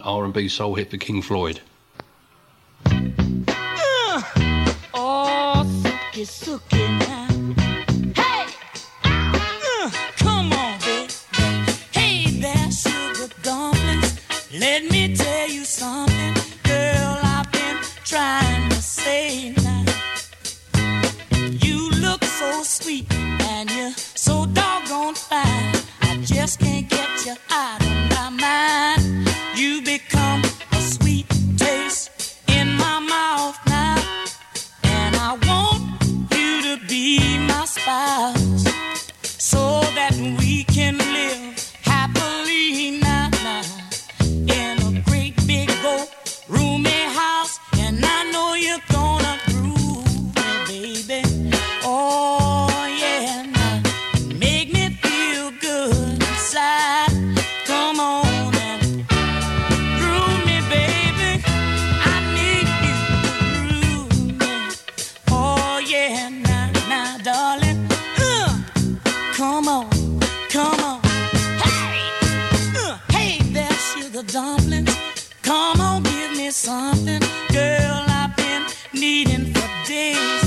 R&B soul hit for King Floyd. Oh, suki, suki now. Hey! Come on, baby. Hey there, sugar dumplings. Let me tell you something, girl, I've been trying to say now. You look so sweet and you're so doggone fine. I just can't get you out of my mind. You become a sweet taste in my mouth now. And I want you to be my spouse, so that we can live happily now, in a great big old roomy house. And I know you're gonna groove me, baby. Oh yeah, now make me feel good inside. Come on and groove me, baby. I need you to groove me. Oh yeah, now, darling. Come on, come on. Hey there, sugar dumplings. Come on, give me something, girl, I've been needing for days.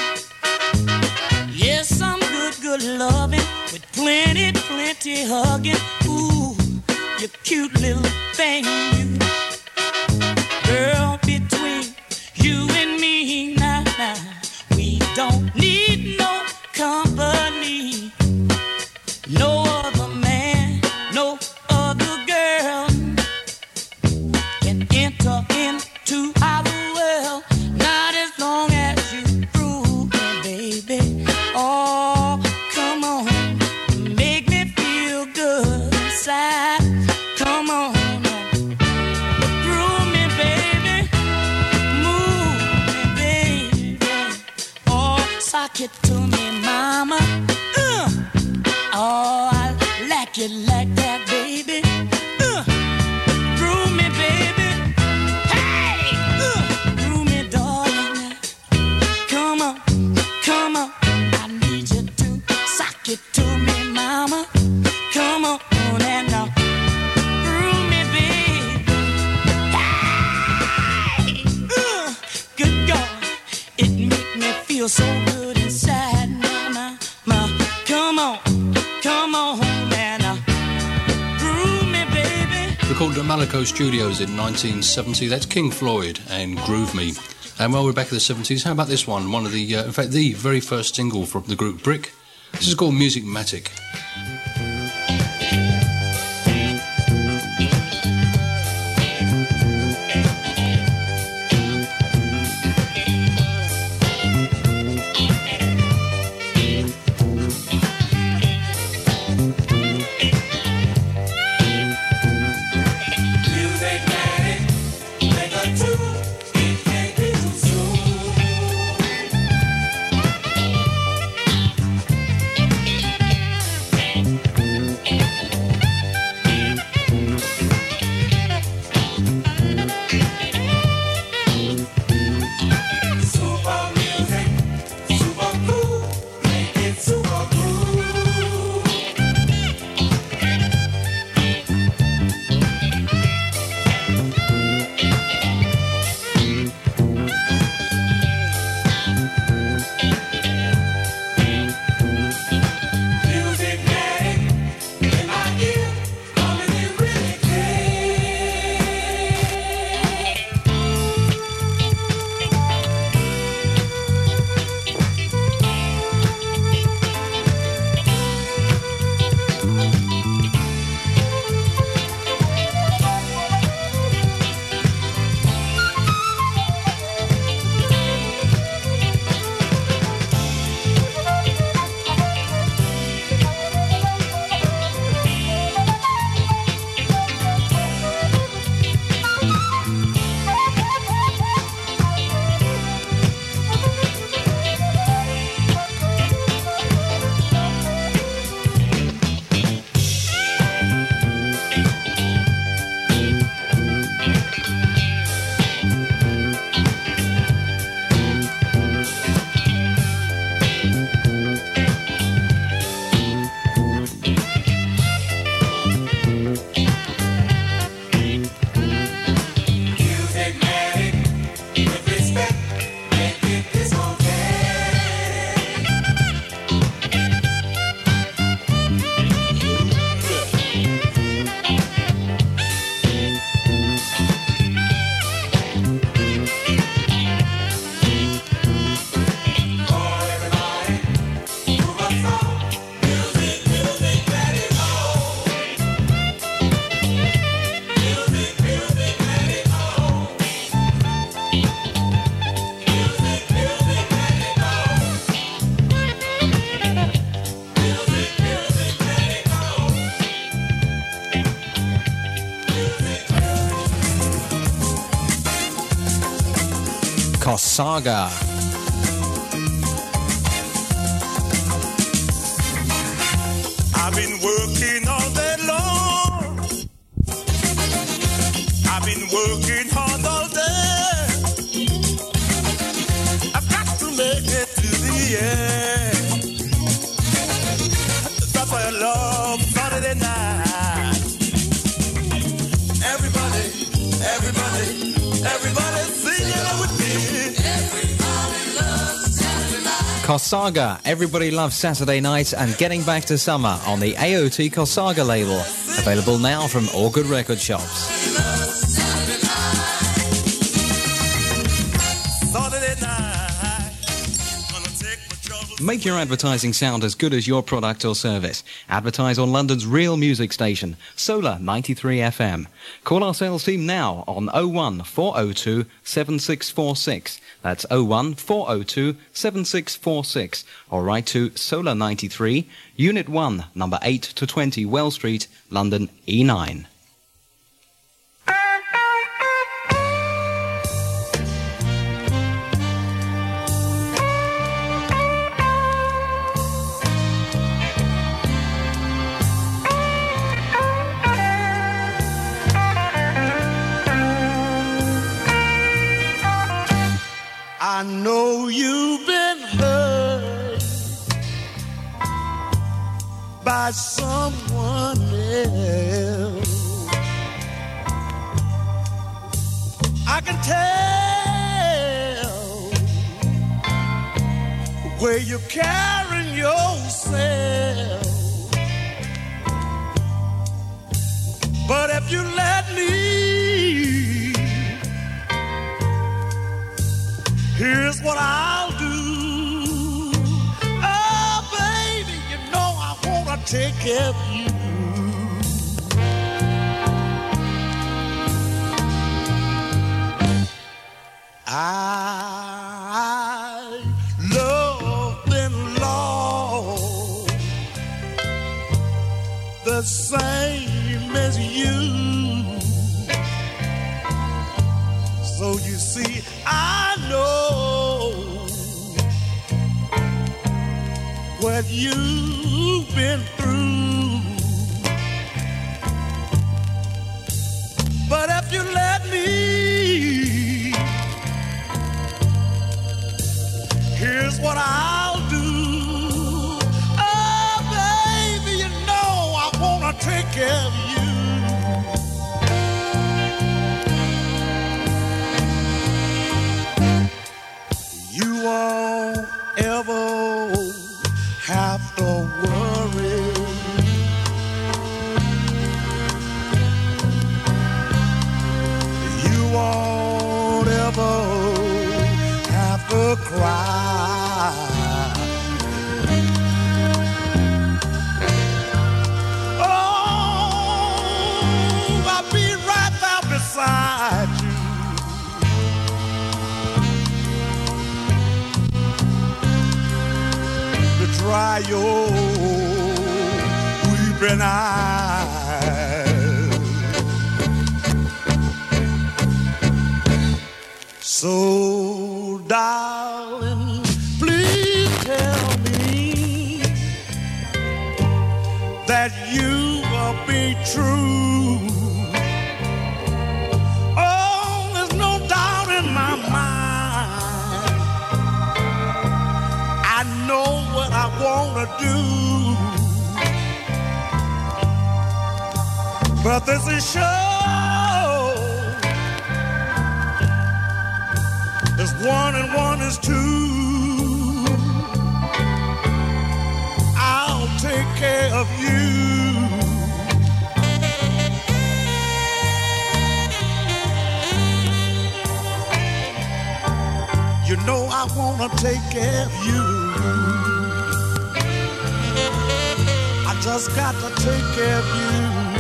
Yes, some good loving with plenty hugging. Ooh, you cute little thing, you. Girl, between you and me now, we don't need no company. No other man, no other girl can enter into our world. Not as long as you prove me, baby. Oh, come on, make me feel good inside. Come on, groove me, baby. Move me, baby. Oh, sock it to me, mama. Oh, I like it like that, baby. Groove me, baby. Hey! Groove me, darling. Come on, come on. I need you to sock it to me, mama. Come on, and now groove me, baby. Hey! Good God, it make me feel so good inside, mama. Come on. Come on home and groove me, baby. Recorded at Malaco Studios in 1970. That's King Floyd and Groove Me. And while we're back in the 70s, how about this one? One of the, in fact, the very first single from the group Brick. This is called Musicmatic. Kosaga. I've been working all day long. I've been working hard all day. I've got to make it to the end. That's why I love Saturday night. Everybody singing with me. Everybody loves Saturday night. Kosaga, Everybody Loves Saturday Night, and Getting Back to Summer on the AOT Kosaga label. Available now from all good record shops. Make your advertising sound as good as your product or service. Advertise on London's real music station, Solar 93 FM. Call our sales team now on 01 402 7646. That's 01 402 7646. Or write to Solar 93, Unit 1, number 8 to 20 Well Street, London E9. I know you've been hurt by someone else. I can tell where you're carrying yourself. But if you let me, here's what I'll do. Oh, baby, you know I wanna take care of you. I love and lost the same as you. So you see, I know what you've been through. But if you let me, here's what I'll do. Oh, baby, you know I wanna take care of you. You won't ever have to worry. You won't ever have to cry. Oh, I'll be right there beside you. Dry your weeping eyes. So, darling, please tell me that you will be true. Oh, there's no doubt in my mind. I know what I wanna do, but this is show. There's one and one is two. I'll take care of you. You know I wanna take care of you. I just got to take care of you.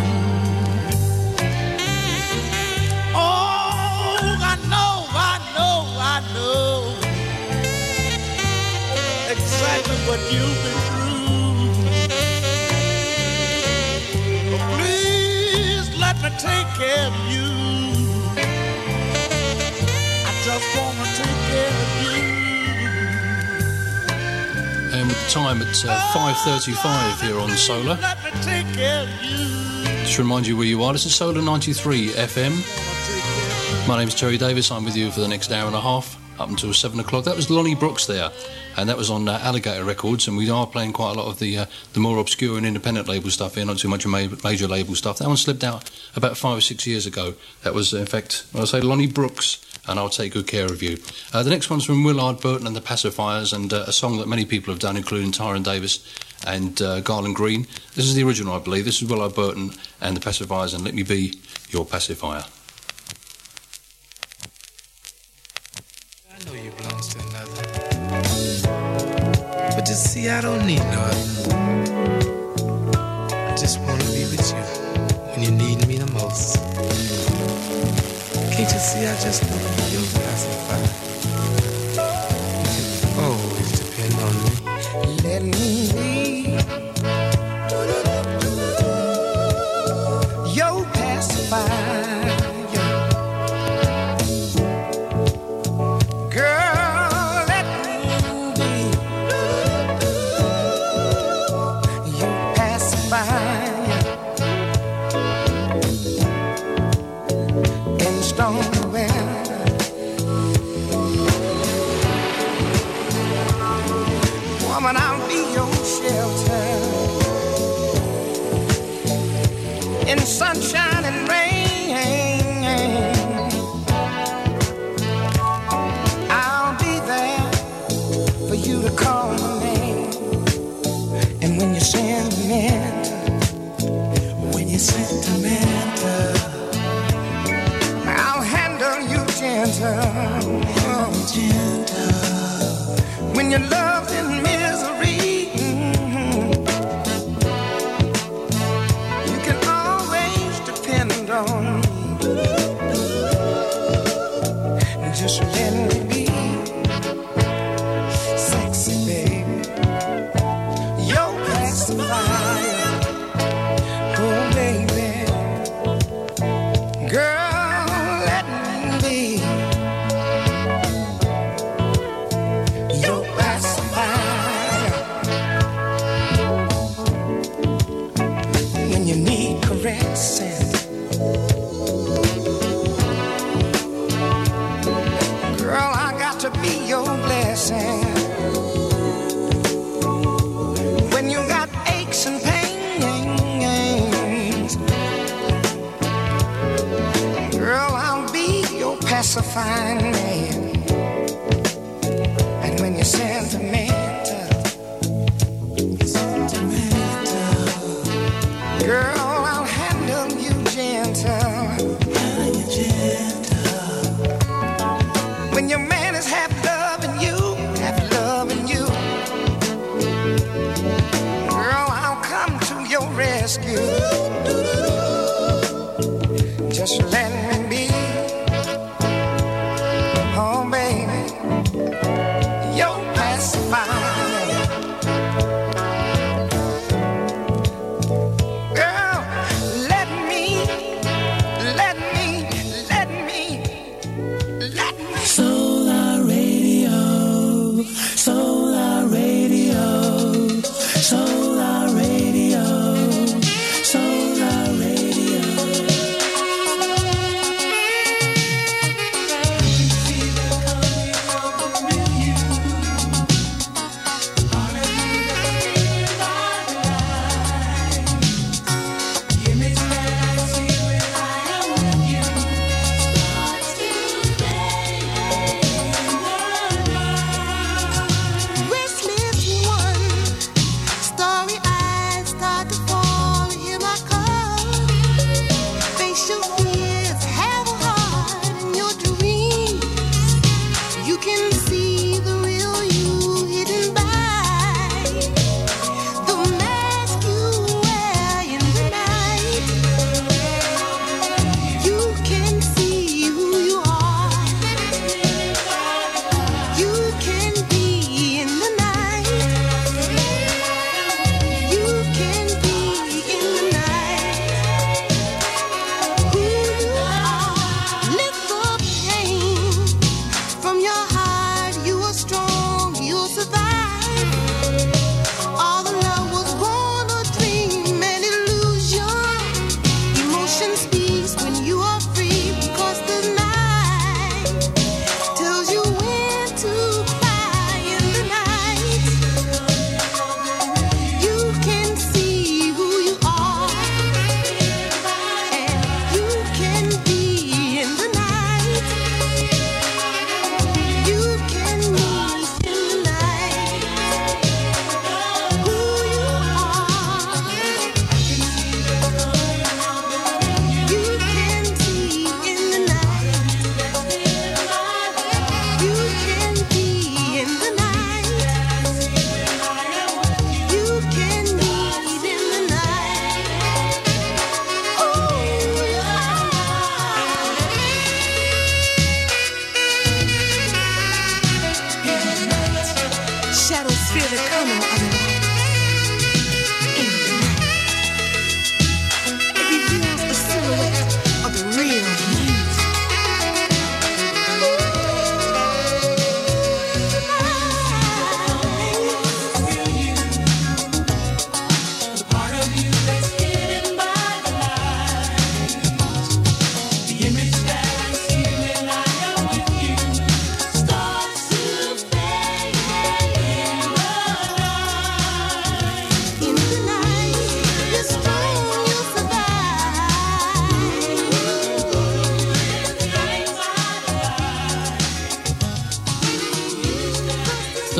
Oh, I know exactly what you've been through. But please let me take care of you. I just want to take care time at 5:35 here on Solar. Let me take care of you. Just to remind you where you are, this is Solar 93 FM. My name's Terry Davis. I'm with you for the next hour and a half, up until 7 o'clock. That was Lonnie Brooks there, and that was on Alligator Records, and we are playing quite a lot of the more obscure and independent label stuff here, not too much major label stuff. That one slipped out about 5 or 6 years ago. That was, in fact, I'll say Lonnie Brooks, and I'll Take Good Care of You. The next one's from Willard Burton and the Pacifiers, and a song that many people have done, including Tyrone Davis and Garland Green. This is the original, I believe. This is Willard Burton and the Pacifiers, and Let Me Be Your Pacifier. I know you belongs to another, but you see, I don't need no other. I just want to be with you when you need me the most. Can't you see I just want to be your pacifier? You can always depend on me. Let me be your pacifier. Girl, let me be your pacifier. In stormy weather, woman, I'll be your shelter. In sunshine and rain, I'll be there for you to call my name. And when you're sentimental, I'll handle you gentle. When you're loved in misery, you can always depend on me. Just let me be sexy, baby, your pacifier. Oh, baby, girl, let me be your pacifier. When you need caressing, girl, I got to be your blessing. When you got aches and pains, girl, I'll be your pacifying man. And when you're sentimental, girl, I'll handle you gentle. When your man is half loving you, girl, I'll come to your rescue. Just let me be, oh baby, your pacifier. Girl, let me. Solar Radio, Solar Radio, Solar Radio, Solar Radio.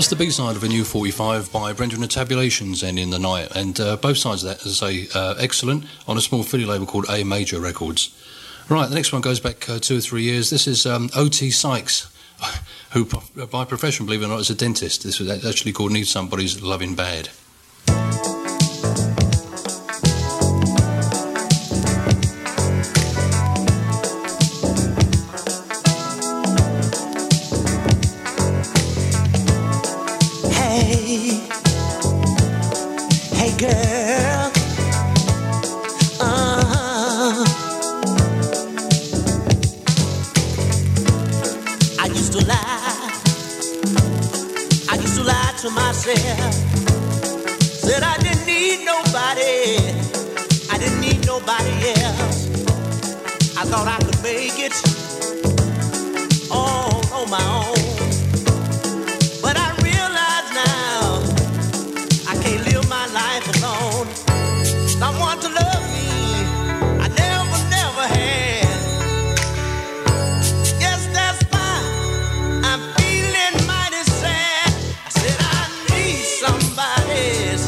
That's the B-side of a new 45 by Brenda and the Tabulations, End in the Night. And both sides of that, as I say, excellent, on a small Philly label called A Major Records. Right, the next one goes back 2 or 3 years. This is O.T. Sykes, who by profession, believe it or not, is a dentist. This was actually called Need Somebody's Lovin' Bad. Hey girl, I used to lie to myself, said I didn't need nobody else. I thought I could make it all on my own. Someone to love me, I never had. Yes, that's why I'm feeling mighty sad. I said I need somebody's.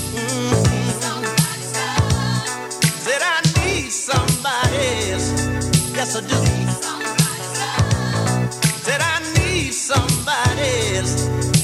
Said I need somebody's. Yes, I do. Said I need somebody's.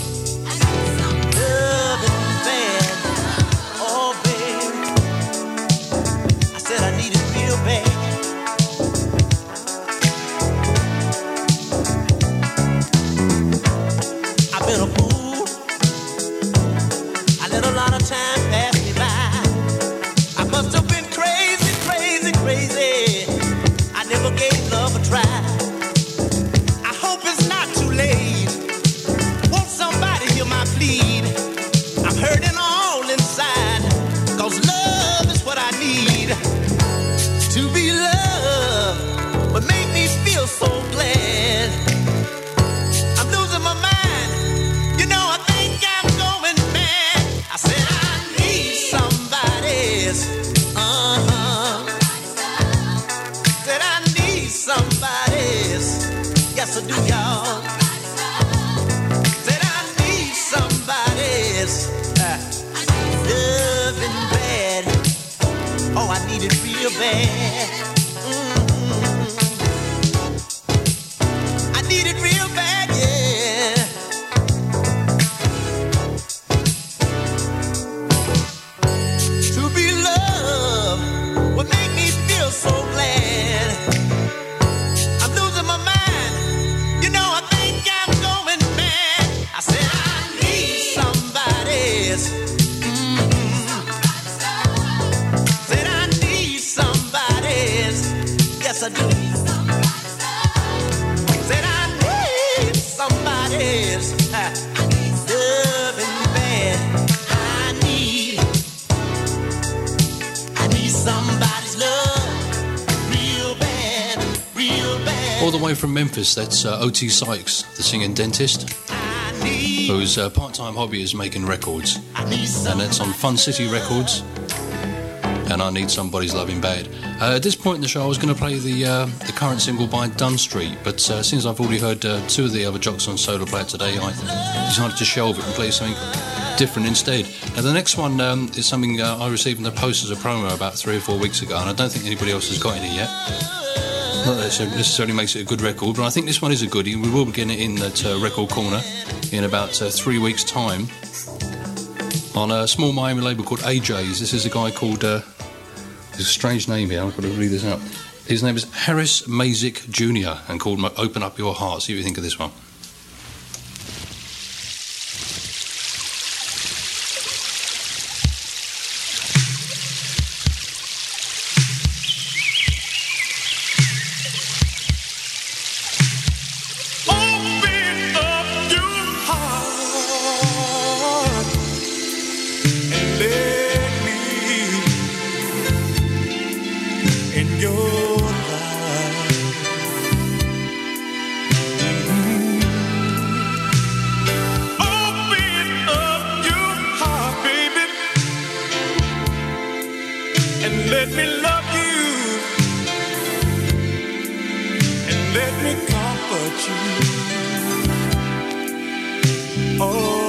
From Memphis, that's O.T. Sykes, the singing dentist, whose part-time hobby is making records, and it's on Fun City Records, and I Need Somebody's Loving Bad. At this point in the show I was going to play the current single by Dunn Street, but since I've already heard 2 of the other jocks on Solar Play today, I decided to shelve it and play something different instead. Now the next one is something I received in the post as a promo about 3 or 4 weeks ago, and I don't think anybody else has got any yet. Not that it necessarily makes it a good record, but I think this one is a goodie. We will be getting it in that record corner in about 3 weeks' time on a small Miami label called AJ's. This is a guy called, there's a strange name here, I've got to read this out. His name is Harris Mazik Jr. and called Open Up Your Heart. See what you think of this one. Let me love you and let me comfort you. Oh.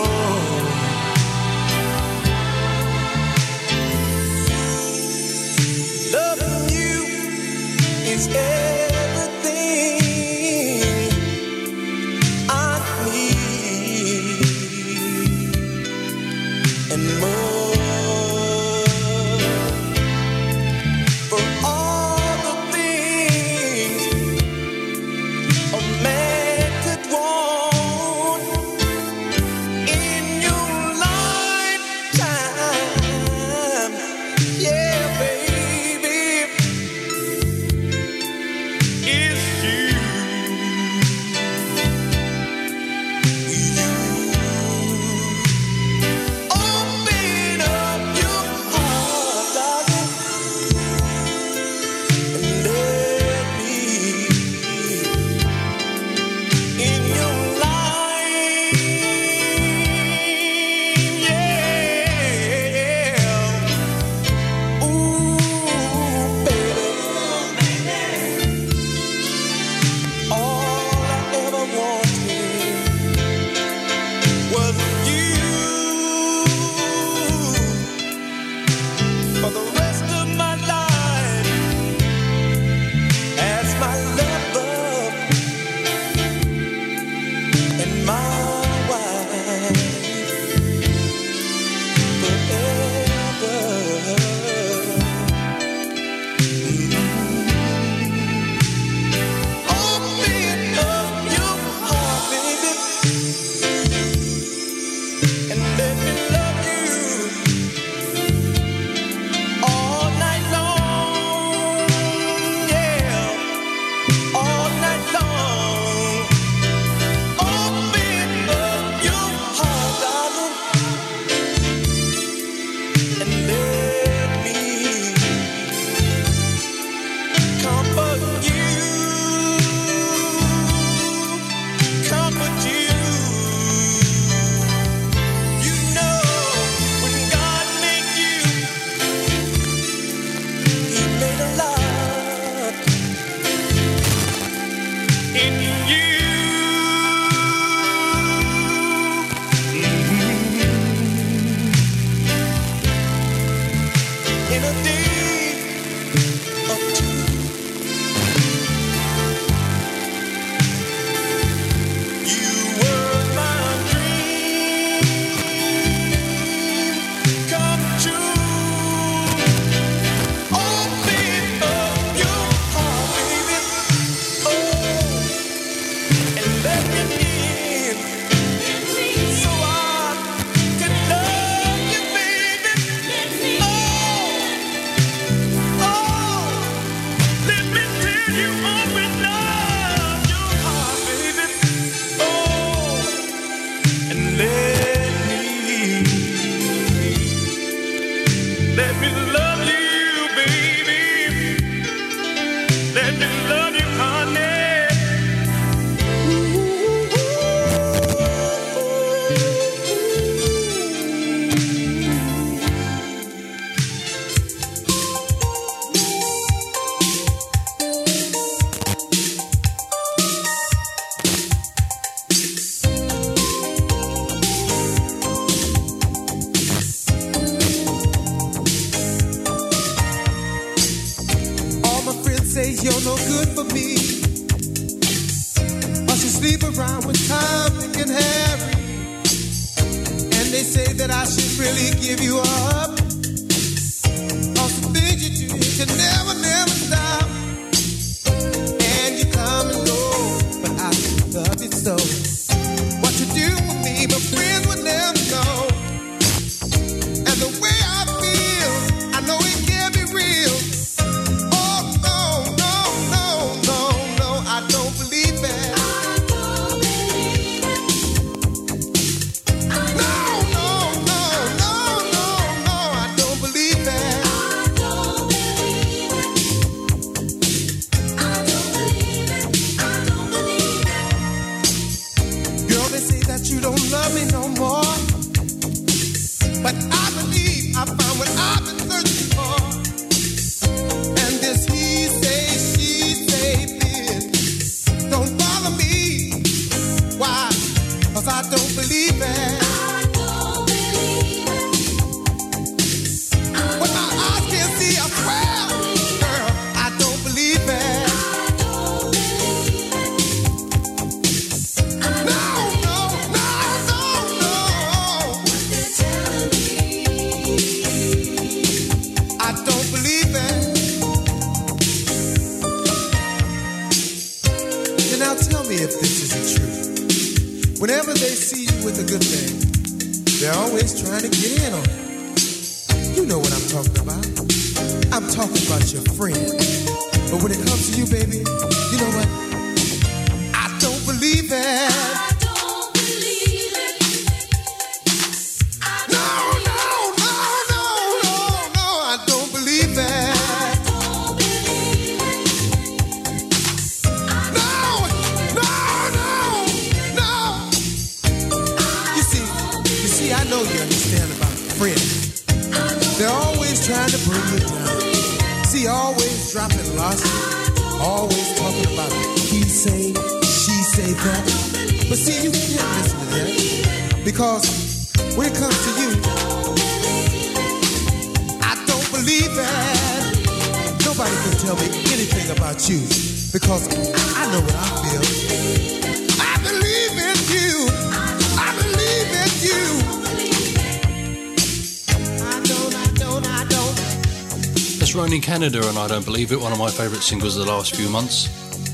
Canada, and I Don't Believe It, one of my favourite singles of the last few months.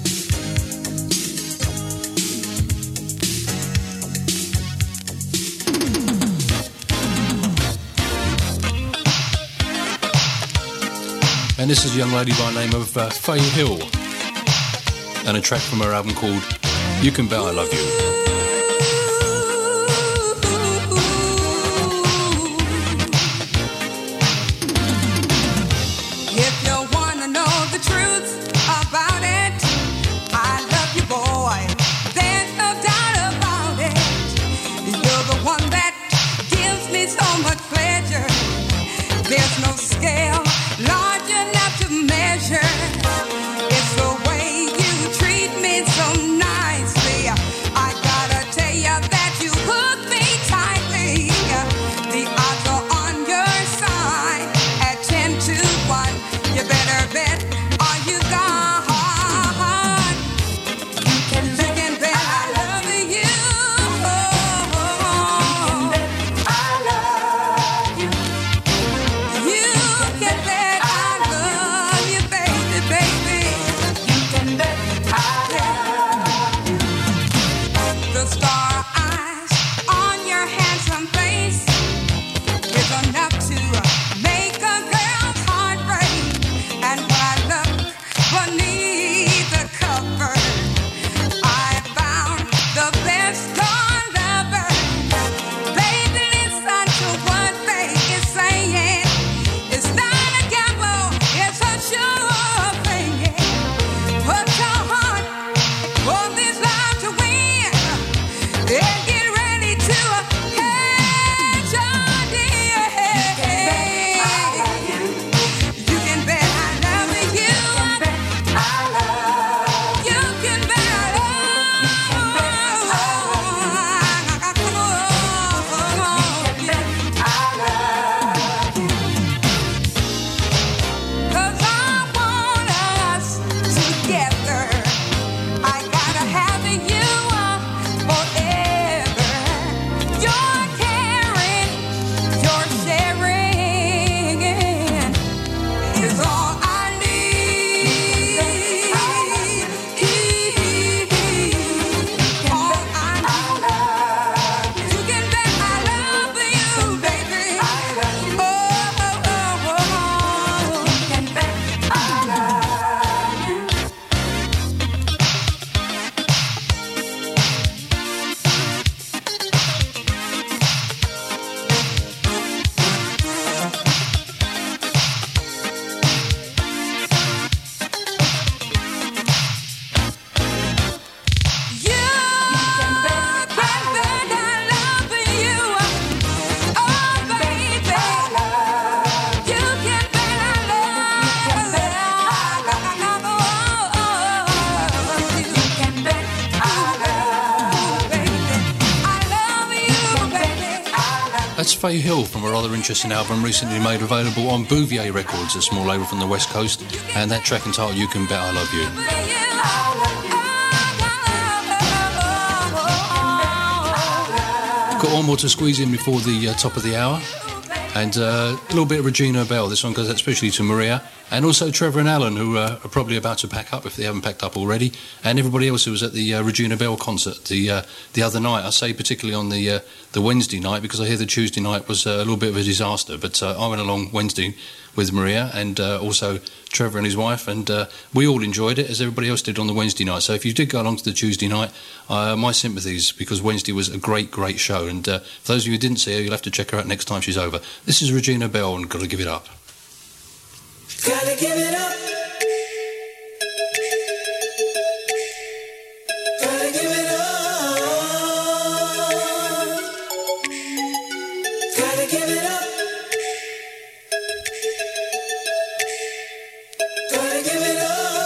And this is a young lady by the name of Faye Hill, and a track from her album called You Can Bet I Love You. It's the way you treat me so nice. That's Faye Hill from a rather interesting album recently made available on Bouvier Records, a small label from the West Coast, and that track entitled You Can Bet I Love You. Got one more to squeeze in before the top of the hour. And a little bit of Regina Belle. This one goes out especially to Maria, and also Trevor and Alan, who are probably about to pack up if they haven't packed up already, and everybody else who was at the Regina Belle concert the other night. I say particularly on the Wednesday night, because I hear the Tuesday night was a little bit of a disaster, but I went along Wednesday with Maria and also Trevor and his wife, and we all enjoyed it as everybody else did on the Wednesday night. So if you did go along to the Tuesday night, my sympathies, because Wednesday was a great show, and for those of you who didn't see her, you'll have to check her out next time she's over. This is Regina Belle and Gotta Give It Up. Gotta give it up. Gotta give it up. Gotta give it up. Gotta give it up.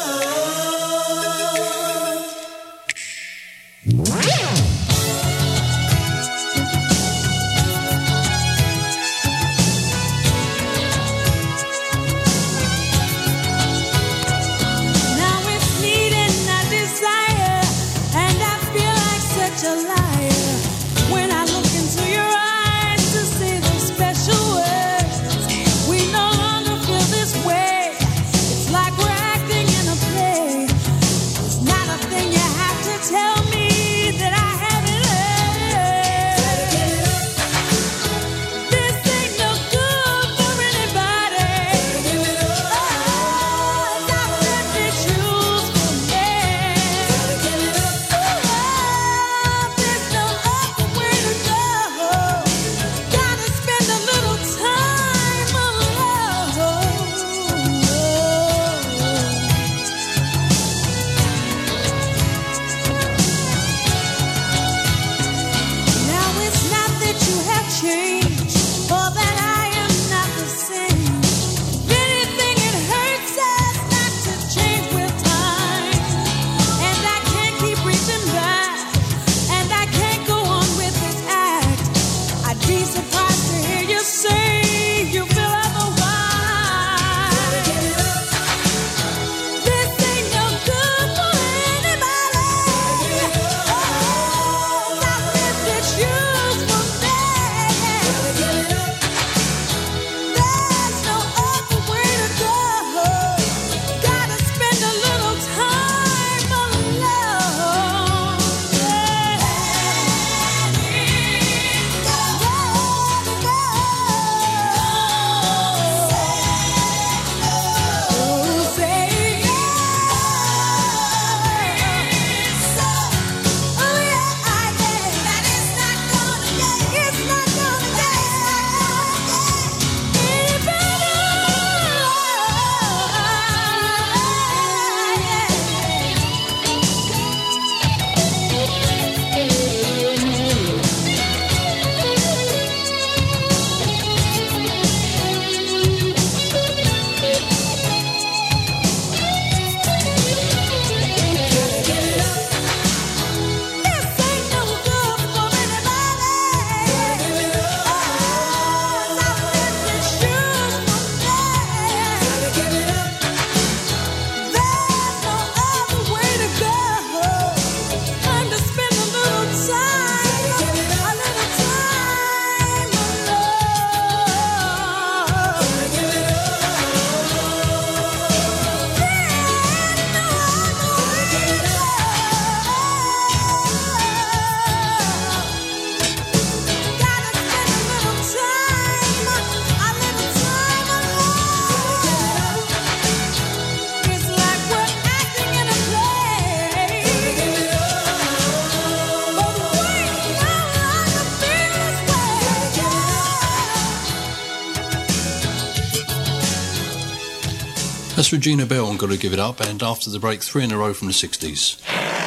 That's Regina Belle and Gotta Give It Up, and after the break, 3 in a row from the 60s.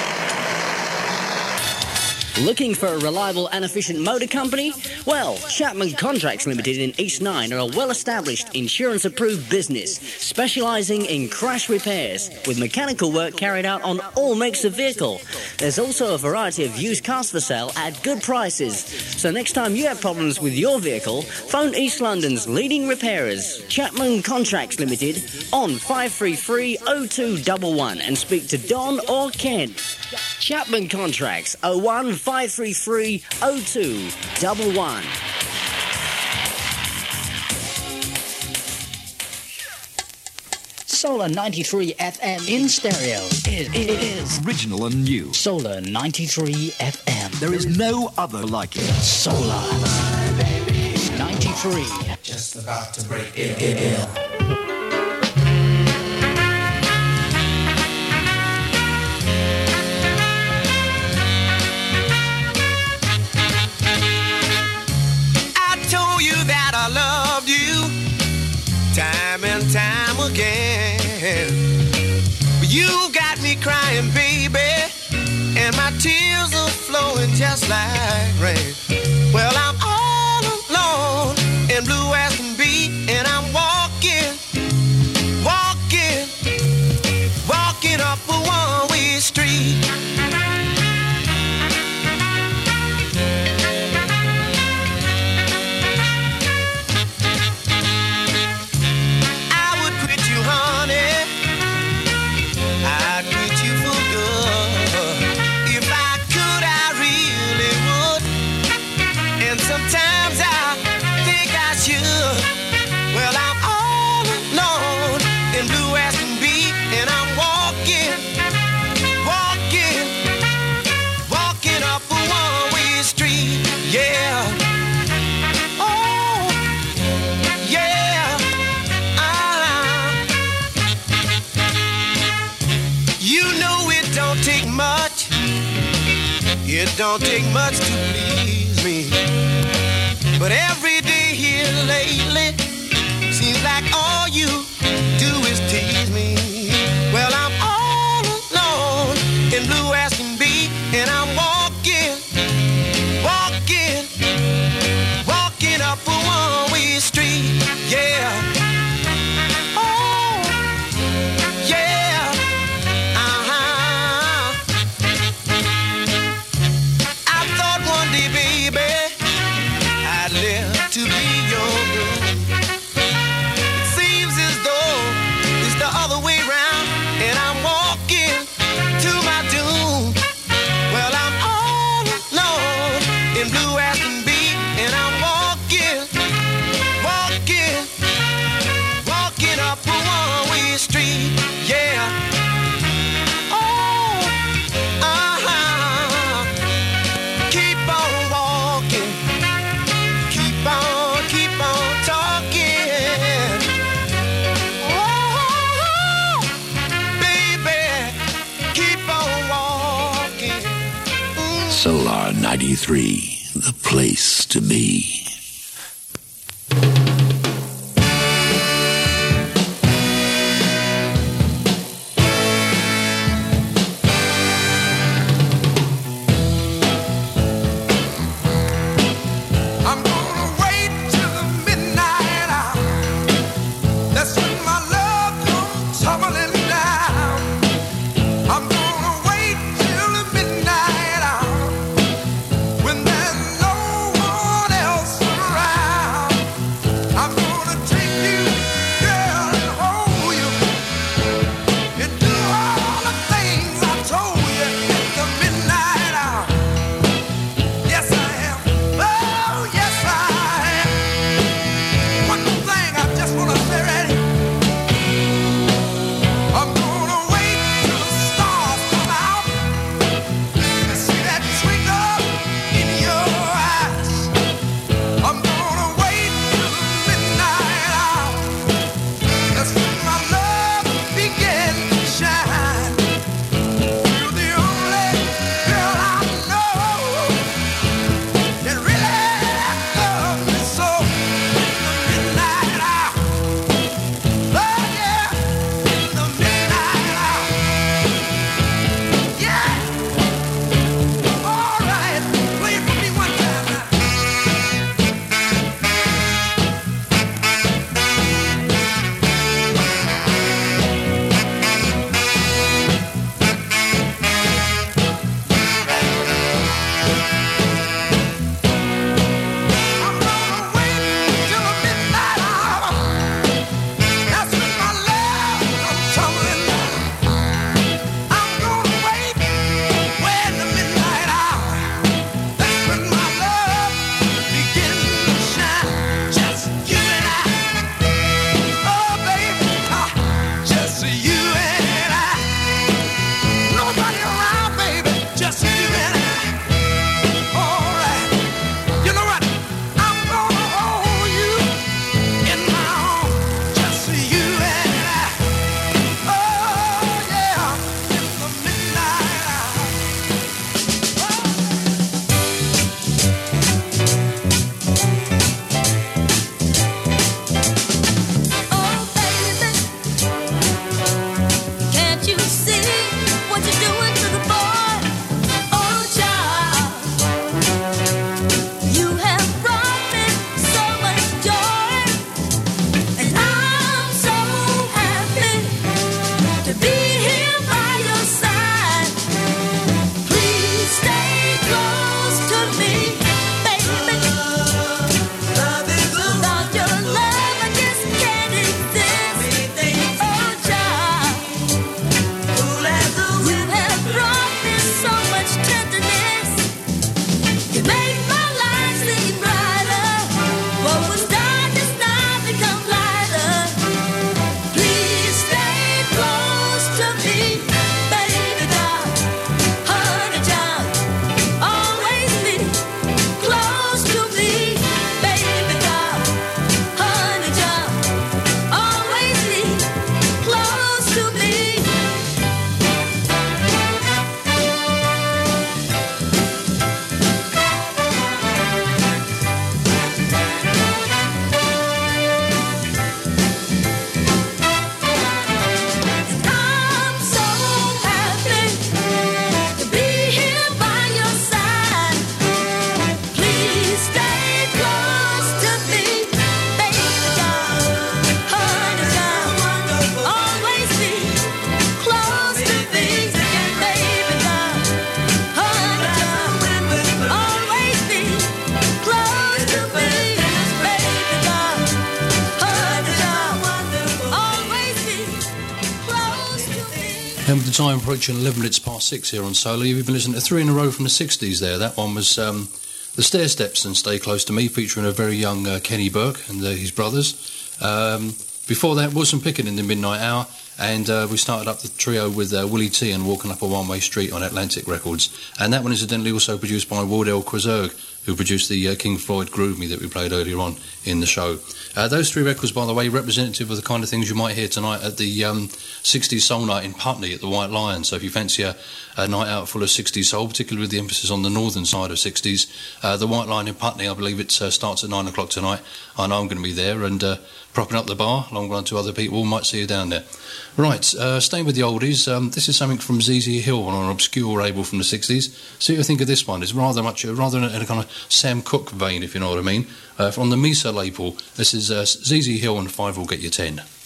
Looking for a reliable and efficient motor company? Well, Chapman Contracts Limited in East 9 are a well-established, insurance-approved business specialising in crash repairs with mechanical work carried out on all makes of vehicle. There's also a variety of used cars for sale at good prices. So next time you have problems with your vehicle, phone East London's leading repairers, Chapman Contracts Limited, on 533-0211 and speak to Don or Ken. Chapman Contracts, 01 533 0211. Solar 93 FM in stereo. It is original and new. Solar 93 FM. There is no other like it. Solar 93. Just about to break it. I loved you time and time again. But you got me crying, baby, and my tears are flowing just like rain. Well, I'm all alone and blue as can be, and I'm walking up a one-way street. It don't take much to please me, but every day here lately seems like all you do is tease me. Well, I'm all alone and blue as can be, and I'm walking up a one-way street. Yeah. Oh, yeah. To be your groom. It seems as though it's the other way round, and I'm walking to my doom. Well, I'm all alone and blue as can be, and I'm walking up a one-way street. Yeah. Oh, keep on walking. Keep on talking. Oh, baby, keep on walking. Solar 93, the place to be. When there's no one else time approaching 11 minutes past 6 here on Solar. You've been listening to 3 in a row from the 60s there. That one was The Stair Steps and Stay Close to Me, featuring a very young Kenny Burke and his brothers. Before that, Wilson Pickett in the Midnight Hour, and we started up the trio with Willie T and Walking Up a One-Way Street on Atlantic Records. And that one incidentally also produced by Wardell Quazerg, who produced the King Floyd Groove Me that we played earlier on in the show. Those 3 records, by the way, representative of the kind of things you might hear tonight at the 60s Soul Night in Putney at the White Lion. So if you fancy a night out full of 60s soul, particularly with the emphasis on the northern side of 60s, the White Lion in Putney, I believe it starts at 9 o'clock tonight. I know I'm going to be there and propping up the bar, along with 2 other people, might see you down there. Right, staying with the oldies, this is something from ZZ Hill on an obscure label from the 60s. See what you think of this one. It's rather in a kind of Sam Cooke vein, if you know what I mean. From the Mesa label, this is ZZ Hill and 5 Will Get You 10.